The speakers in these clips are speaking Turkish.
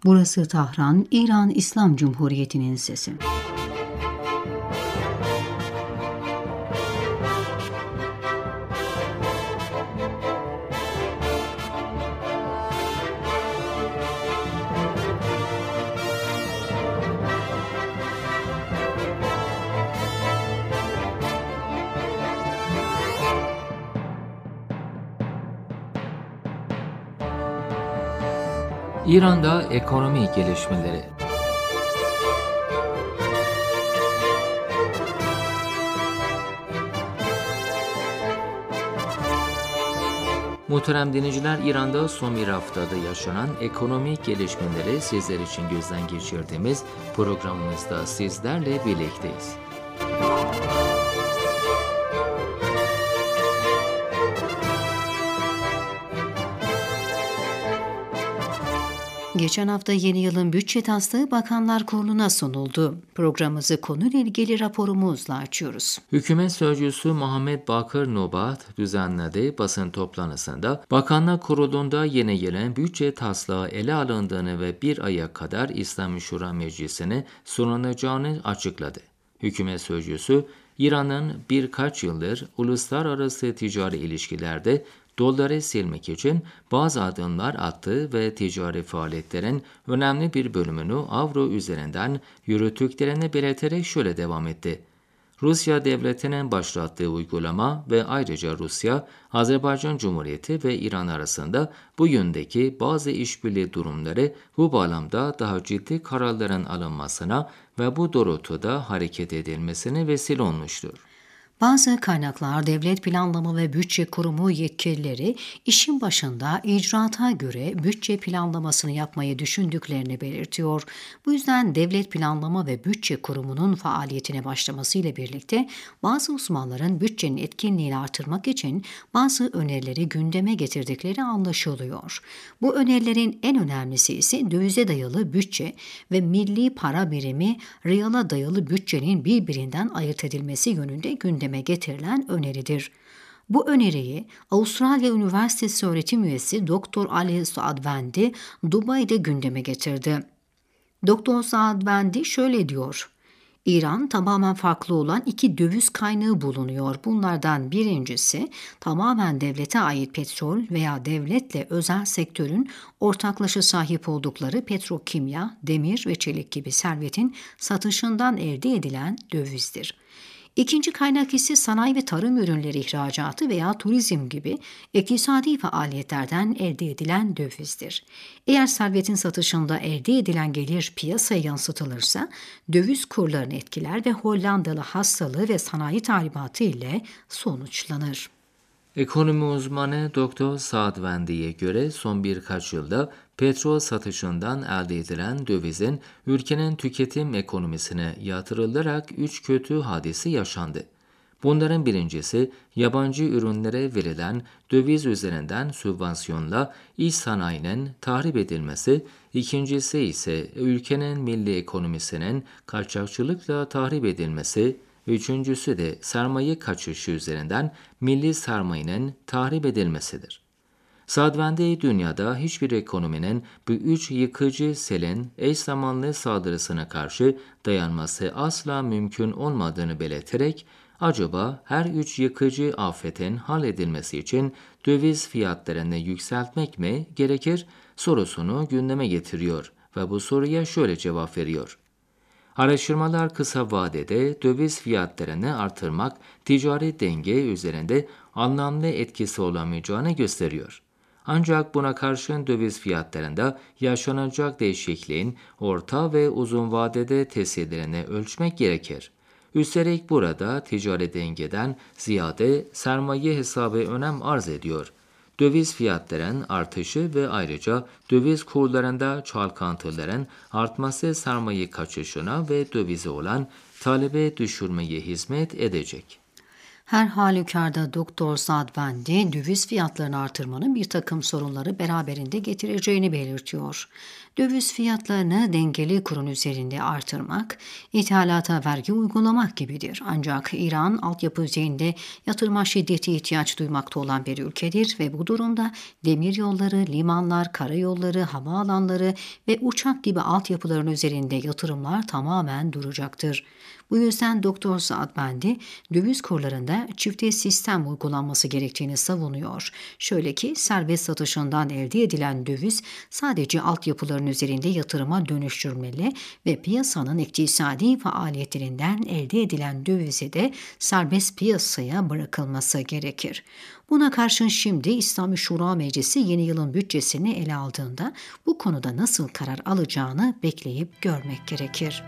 Burası Tahran, İran İslam Cumhuriyeti'nin sesi. İran'da ekonomi gelişmeleri. Muhterem dinleyiciler, İran'da son bir haftada yaşanan ekonomik gelişmeleri sizler için gözden geçirdiğimiz programımızda sizlerle birlikteyiz. Geçen hafta yeni yılın bütçe taslağı Bakanlar Kurulu'na sunuldu. Programımızı konuyla ilgili raporumuzla açıyoruz. Hükümet sözcüsü Muhammed Bakır Nobat düzenlediği basın toplantısında Bakanlar Kurulu'nda yeni gelen bütçe taslağı ele alındığını ve bir aya kadar İslami Şura Meclisi'ne sunulacağını açıkladı. Hükümet sözcüsü, İran'ın birkaç yıldır uluslararası ticari ilişkilerde doları silmek için bazı adımlar attığı ve ticari faaliyetlerin önemli bir bölümünü avro üzerinden yürüttüklerini belirterek şöyle devam etti. Rusya devletinin başlattığı uygulama ve ayrıca Rusya, Azerbaycan Cumhuriyeti ve İran arasında bu yöndeki bazı işbirliği durumları bu bağlamda daha ciddi kararların alınmasına ve bu doğrultuda hareket edilmesine vesile olmuştur. Bazı kaynaklar Devlet Planlama ve Bütçe Kurumu yetkilileri işin başında icraata göre bütçe planlamasını yapmayı düşündüklerini belirtiyor. Bu yüzden Devlet Planlama ve Bütçe Kurumu'nun faaliyetine başlamasıyla birlikte bazı uzmanların bütçenin etkinliğini artırmak için bazı önerileri gündeme getirdikleri anlaşılıyor. Bu önerilerin en önemlisi ise dövize dayalı bütçe ve milli para birimi riyala dayalı bütçenin birbirinden ayırt edilmesi yönünde gündeme getirilen öneridir. Bu öneriyi Avustralya Üniversitesi öğretim üyesi Dr. Ali Saadvendi Dubai'de gündeme getirdi. Dr. Saadvendi şöyle diyor: İran tamamen farklı olan iki döviz kaynağı bulunuyor. Bunlardan birincisi tamamen devlete ait petrol veya devletle özel sektörün ortaklaşa sahip oldukları petrokimya, demir ve çelik gibi servetin satışından elde edilen dövizdir. İkinci kaynak ise sanayi ve tarım ürünleri ihracatı veya turizm gibi iktisadi faaliyetlerden elde edilen dövizdir. Eğer servetin satışında elde edilen gelir piyasaya yansıtılırsa döviz kurlarını etkiler ve Hollandalı hastalığı ve sanayi tahribatı ile sonuçlanır. Ekonomi uzmanı Dr. Saadvendi'ye göre son birkaç yılda petrol satışından elde edilen dövizin ülkenin tüketim ekonomisine yatırılarak 3 kötü hadise yaşandı. Bunların birincisi yabancı ürünlere verilen döviz üzerinden sübvansiyonla iç sanayinin tahrip edilmesi, ikincisi ise ülkenin milli ekonomisinin kaçakçılıkla tahrip edilmesi, üçüncüsü de sermaye kaçışı üzerinden milli sermayenin tahrip edilmesidir. Saadvendi dünyada hiçbir ekonominin bu üç yıkıcı selin eş zamanlı saldırısına karşı dayanması asla mümkün olmadığını belirterek, acaba her üç yıkıcı afetin halledilmesi için döviz fiyatlarını yükseltmek mi gerekir sorusunu gündeme getiriyor ve bu soruya şöyle cevap veriyor. Araştırmalar kısa vadede döviz fiyatlarını artırmak ticari denge üzerinde anlamlı etkisi olamayacağını gösteriyor. Ancak buna karşın döviz fiyatlarında yaşanacak değişikliğin orta ve uzun vadede tesirlerini ölçmek gerekir. Üstelik burada ticari dengeden ziyade sermaye hesabı önem arz ediyor. Döviz fiyatlarının artışı ve ayrıca döviz kurlarında çalkantıların artması sermaye kaçışına ve dövize olan talebe düşürmeye hizmet edecek. Her halükarda Doktor Sadvendi, döviz fiyatlarını artırmanın bir takım sorunları beraberinde getireceğini belirtiyor. Döviz fiyatlarını dengeli kurun üzerinde artırmak, ithalata vergi uygulamak gibidir. Ancak İran, altyapı üzerinde yatırıma şiddeti ihtiyaç duymakta olan bir ülkedir ve bu durumda demiryolları, limanlar, karayolları, havaalanları ve uçak gibi altyapıların üzerinde yatırımlar tamamen duracaktır. Bu yüzden Doktor Saadbendi döviz kurlarında çifte sistem uygulanması gerektiğini savunuyor. Şöyle ki serbest satışından elde edilen döviz sadece altyapıların üzerinde yatırıma dönüştürmeli ve piyasanın iktisadi faaliyetlerinden elde edilen dövizi de serbest piyasaya bırakılması gerekir. Buna karşın şimdi İslami Şura Meclisi yeni yılın bütçesini ele aldığında bu konuda nasıl karar alacağını bekleyip görmek gerekir.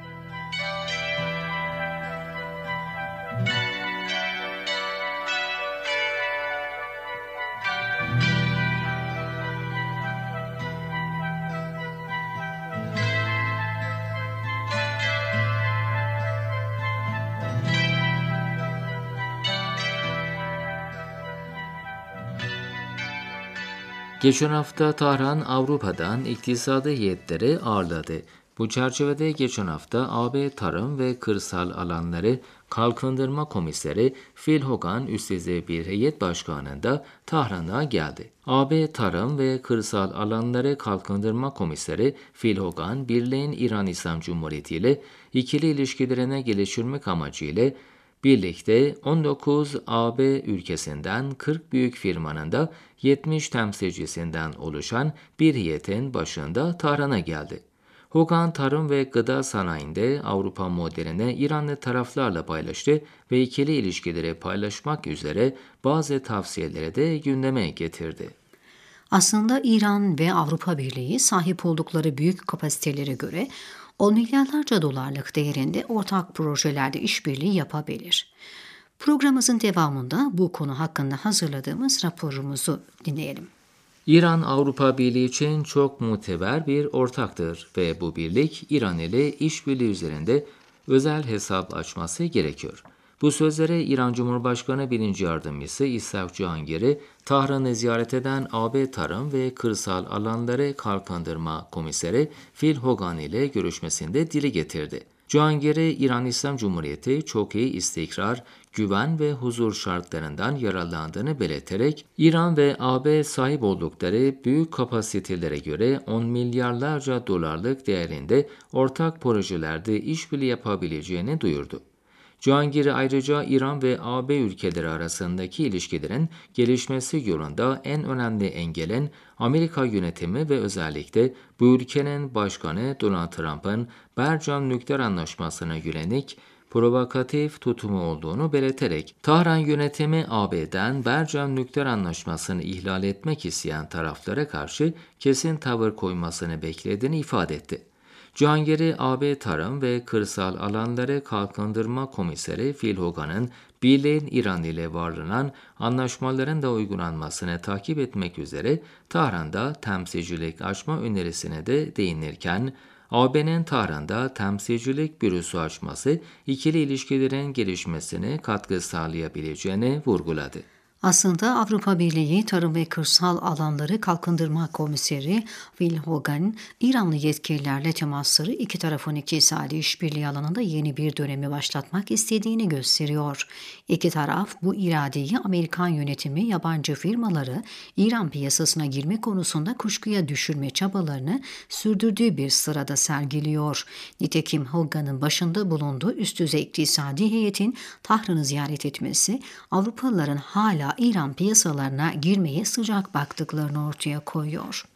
Geçen hafta Tahran Avrupa'dan iktisadi heyetleri ağırladı. Bu çerçevede geçen hafta AB Tarım ve Kırsal Alanları Kalkındırma Komiseri Phil Hogan üst düzey bir heyet başkanında Tahran'a geldi. AB Tarım ve Kırsal Alanları Kalkındırma Komiseri Phil Hogan, Birliğin İran İslam Cumhuriyeti ile ikili ilişkilerine geliştirmek amacıyla birlikte 19 AB ülkesinden 40 büyük firmanın da 70 temsilcisinden oluşan bir heyetin başında Tahran'a geldi. Hogan, tarım ve gıda sanayinde Avrupa modelini İranlı taraflarla paylaştı ve ikili ilişkileri paylaşmak üzere bazı tavsiyeleri de gündeme getirdi. Aslında İran ve Avrupa Birliği sahip oldukları büyük kapasitelere göre 10 milyarlarca dolarlık değerinde ortak projelerde işbirliği yapabilir. Programımızın devamında bu konu hakkında hazırladığımız raporumuzu dinleyelim. İran, Avrupa Birliği için çok muteber bir ortaktır ve bu birlik İran ile işbirliği üzerinde özel hesap açması gerekiyor. Bu sözlere İran Cumhurbaşkanı 1. Yardımcısı İshak Cihangir'i Tahran'ı ziyaret eden AB Tarım ve Kırsal Alanları Kalkındırma Komiseri Phil Hogan ile görüşmesinde dile getirdi. Cihangir'i İran İslam Cumhuriyeti çok iyi istikrar, güven ve huzur şartlarından yararlandığını belirterek İran ve AB sahip oldukları büyük kapasitelere göre 10 milyarlarca dolarlık değerinde ortak projelerde işbirliği yapabileceğini duyurdu. Cihangir ayrıca İran ve AB ülkeleri arasındaki ilişkilerin gelişmesi yolunda en önemli engelin Amerika yönetimi ve özellikle bu ülkenin başkanı Donald Trump'ın Bercam nükleer anlaşmasına yönelik provokatif tutumu olduğunu belirterek Tahran yönetimi AB'den Bercam nükleer anlaşmasını ihlal etmek isteyen taraflara karşı kesin tavır koymasını beklediğini ifade etti. Cihangir'i AB Tarım ve Kırsal Alanları Kalkındırma Komiseri Phil Hogan'ın Birliğin İran ile varlanan anlaşmaların da uygulanmasını takip etmek üzere Tahran'da temsilcilik açma önerisine de değinirken, AB'nin Tahran'da temsilcilik bürosu açması ikili ilişkilerin gelişmesine katkı sağlayabileceğini vurguladı. Aslında Avrupa Birliği Tarım ve Kırsal Alanları Kalkındırma Komiseri Phil Hogan, İranlı yetkililerle temasları iki tarafın iktisadi işbirliği alanında yeni bir dönemi başlatmak istediğini gösteriyor. İki taraf bu iradeyi Amerikan yönetimi yabancı firmaları İran piyasasına girme konusunda kuşkuya düşürme çabalarını sürdürdüğü bir sırada sergiliyor. Nitekim Hogan'ın başında bulunduğu üst düzey iktisadi heyetin Tahran'ı ziyaret etmesi Avrupalıların hala İran piyasalarına girmeye sıcak baktıklarını ortaya koyuyor.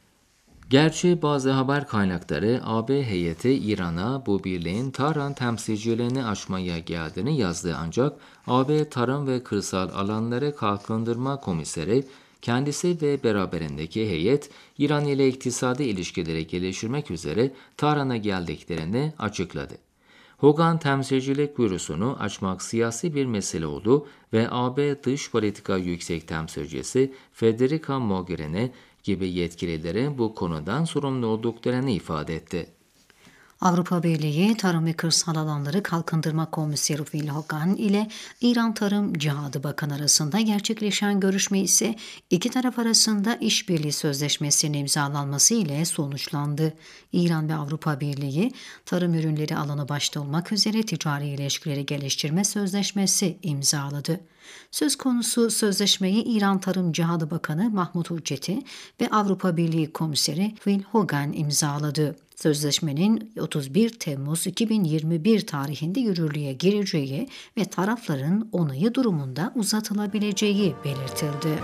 Gerçi bazı haber kaynakları AB heyeti İran'a bu birliğin Tahran temsilcilerini açmaya geldiğini yazdı, ancak AB Tarım ve Kırsal Alanları Kalkındırma Komiseri kendisi ve beraberindeki heyet İran ile iktisadi ilişkileri geliştirmek üzere Tahran'a geldiklerini açıkladı. Hogan temsilcilik bürosunu açmak siyasi bir mesele oldu ve AB Dış Politika Yüksek Temsilcisi Federica Mogherini gibi yetkililerin bu konudan sorumlu olduklarını ifade etti. Avrupa Birliği Tarım ve Kırsal Alanları Kalkındırma Komiseri Phil Hogan ile İran Tarım Cihadı Bakanı arasında gerçekleşen görüşme ise iki taraf arasında işbirliği sözleşmesinin imzalanması ile sonuçlandı. İran ve Avrupa Birliği tarım ürünleri alanı başta olmak üzere ticari ilişkileri geliştirme sözleşmesi imzaladı. Söz konusu sözleşmeyi İran Tarım Cihadı Bakanı Mahmut Uceti ve Avrupa Birliği Komiseri Phil Hogan imzaladı. Sözleşmenin 31 Temmuz 2021 tarihinde yürürlüğe gireceği ve tarafların onayı durumunda uzatılabileceği belirtildi.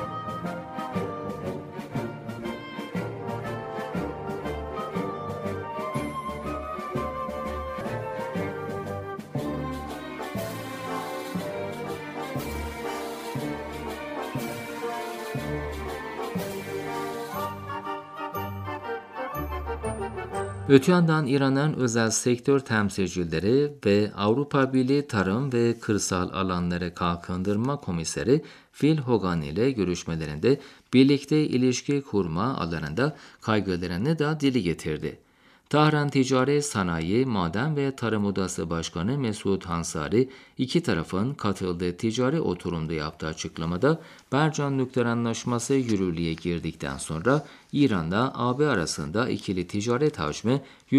Öte yandan İran'ın özel sektör temsilcileri ve Avrupa Birliği Tarım ve Kırsal Alanları Kalkındırma Komiseri Phil Hogan ile görüşmelerinde birlikte ilişki kurma alanında kaygılarını da dile getirdi. Tahran Ticaret, Sanayi, Maden ve Tarım Odası Başkanı Mesut Hansari, iki tarafın katıldığı ticari oturumda yaptığı açıklamada Bercan Nükleer Anlaşması yürürlüğe girdikten sonra İran'la AB arasında ikili ticaret hacmi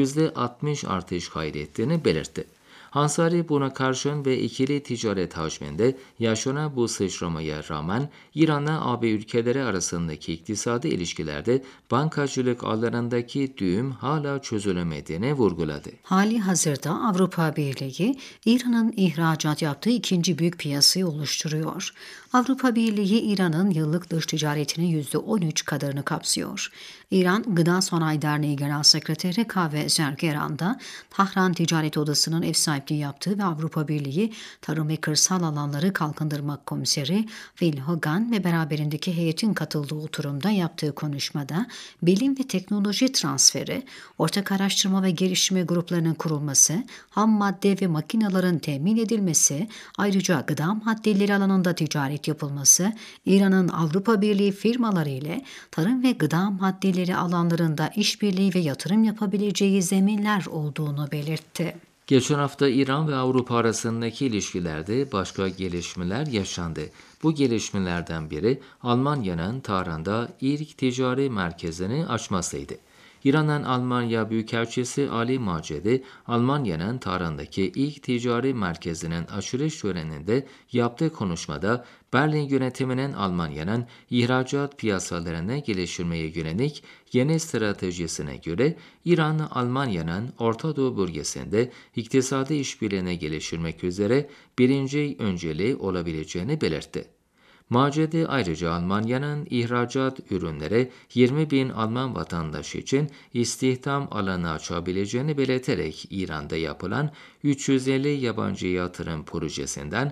%60 artış kaydettiğini belirtti. Hansari buna karşın ve ikili ticaret hacminde yaşanan bu sıçramaya rağmen İran'la AB ülkeleri arasındaki iktisadi ilişkilerde bankacılık alanındaki düğüm hala çözülemediğini vurguladı. Hali hazırda Avrupa Birliği, İran'ın ihracat yaptığı ikinci büyük piyasayı oluşturuyor. Avrupa Birliği, İran'ın yıllık dış ticaretinin %13 kadarını kapsıyor. İran Gıda Sanayi Derneği Genel Sekreteri Kahve Zergeran da Tahran Ticaret Odası'nın ev sahipliği yaptığı ve Avrupa Birliği Tarım ve Kırsal Alanları Kalkındırma Komiseri Phil Hogan ve beraberindeki heyetin katıldığı oturumda yaptığı konuşmada bilim ve teknoloji transferi, ortak araştırma ve geliştirme gruplarının kurulması, ham madde ve makinelerin temin edilmesi, ayrıca gıda maddeleri alanında ticaret yapılması, İran'ın Avrupa Birliği firmaları ile tarım ve gıda maddeleri alanlarında işbirliği ve yatırım yapabileceği zeminler olduğunu belirtti. Geçen hafta İran ve Avrupa arasındaki ilişkilerde başka gelişmeler yaşandı. Bu gelişmelerden biri Almanya'nın Tahran'da ilk ticari merkezini açmasıydı. İran'ın Almanya Büyükelçisi Ali Macedi, Almanya'nın Tahran'daki ilk ticari merkezinin açılış töreninde yaptığı konuşmada Berlin yönetiminin Almanya'nın ihracat piyasalarını geliştirmeye yönelik yeni stratejisine göre İran, Almanya'nın Orta Doğu bölgesinde iktisadi işbirliğini geliştirmek üzere birinci önceliği olabileceğini belirtti. Macedi ayrıca Almanya'nın ihracat ürünleri 20 bin Alman vatandaşı için istihdam alanı açabileceğini belirterek İran'da yapılan 350 yabancı yatırım projesinden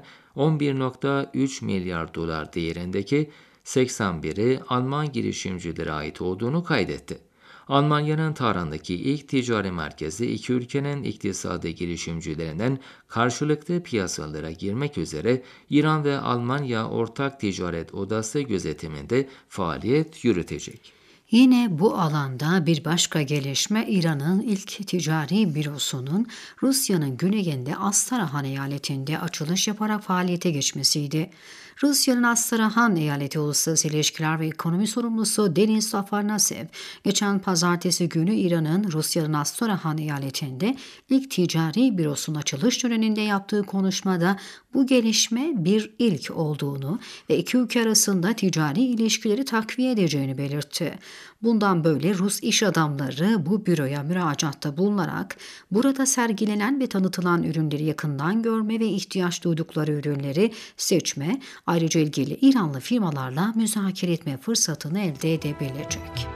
11,3 milyar dolar değerindeki 81'i Alman girişimcilere ait olduğunu kaydetti. Almanya'nın Tahran'daki ilk ticari merkezi iki ülkenin iktisadi girişimcilerinden karşılıklı piyasalara girmek üzere İran ve Almanya Ortak Ticaret Odası gözetiminde faaliyet yürütecek. Yine bu alanda bir başka gelişme İran'ın ilk ticari bürosunun Rusya'nın güneyinde Astarahan eyaletinde açılış yaparak faaliyete geçmesiydi. Rusya'nın Astarahan eyaleti Uluslararası İlişkiler ve Ekonomi Sorumlusu Denis Afanasyev, geçen pazartesi günü İran'ın Rusya'nın Astarahan eyaletinde ilk ticari bürosunun açılış töreninde yaptığı konuşmada bu gelişme bir ilk olduğunu ve iki ülke arasında ticari ilişkileri takviye edeceğini belirtti. Bundan böyle Rus iş adamları bu büroya müracaatta bulunarak burada sergilenen ve tanıtılan ürünleri yakından görme ve ihtiyaç duydukları ürünleri seçme, ayrıca ilgili İranlı firmalarla müzakere etme fırsatını elde edebilecek.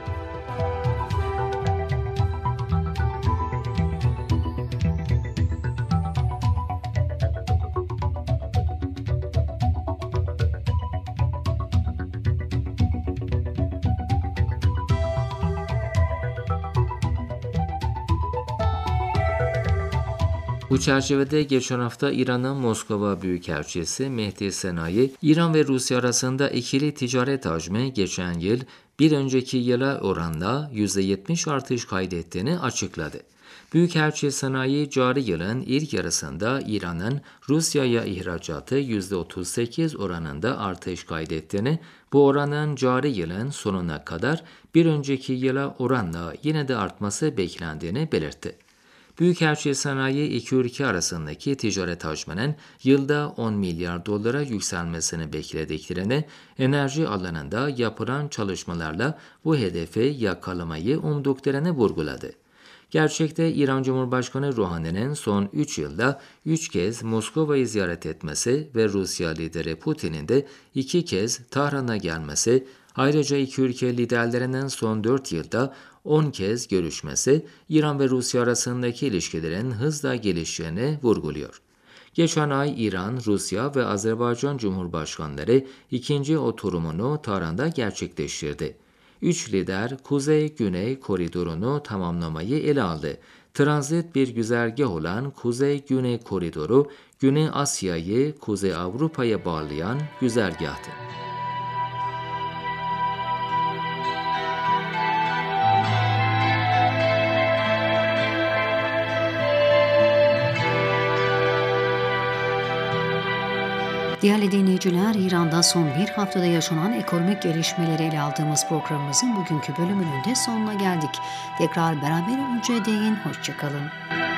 Bu çerçevede geçen hafta İran'ın Moskova Büyükelçisi Mehdi Senayi, İran ve Rusya arasında ikili ticaret hacmi geçen yıl bir önceki yıla oranla %70 artış kaydettiğini açıkladı. Büyükelçi Sanayi cari yılın ilk yarısında İran'ın Rusya'ya ihracatı %38 oranında artış kaydettiğini, bu oranın cari yılın sonuna kadar bir önceki yıla oranla yine de artması beklendiğini belirtti. Büyükelçi Sanayi iki ülke arasındaki ticaret hacminin yılda 10 milyar dolara yükselmesini beklediklerini, enerji alanında yapılan çalışmalarla bu hedefi yakalamayı umduklarını vurguladı. Gerçekte İran Cumhurbaşkanı Ruhani'nin son 3 yılda 3 kez Moskova'yı ziyaret etmesi ve Rusya lideri Putin'in de 2 kez Tahran'a gelmesi, ayrıca iki ülke liderlerinin son 4 yılda 10 kez görüşmesi, İran ve Rusya arasındaki ilişkilerin hızla gelişeceğini vurguluyor. Geçen ay İran, Rusya ve Azerbaycan Cumhurbaşkanları ikinci oturumunu Tahran'da gerçekleştirdi. Üç lider Kuzey-Güney koridorunu tamamlamayı ele aldı. Transit bir güzergah olan Kuzey-Güney koridoru, Güney Asya'yı Kuzey Avrupa'ya bağlayan güzergahtı. Değerli dinleyiciler, İran'da son bir haftada yaşanan ekonomik gelişmeleri ele aldığımız programımızın bugünkü bölümünün de sonuna geldik. Tekrar beraber olunca değin, hoşça kalın.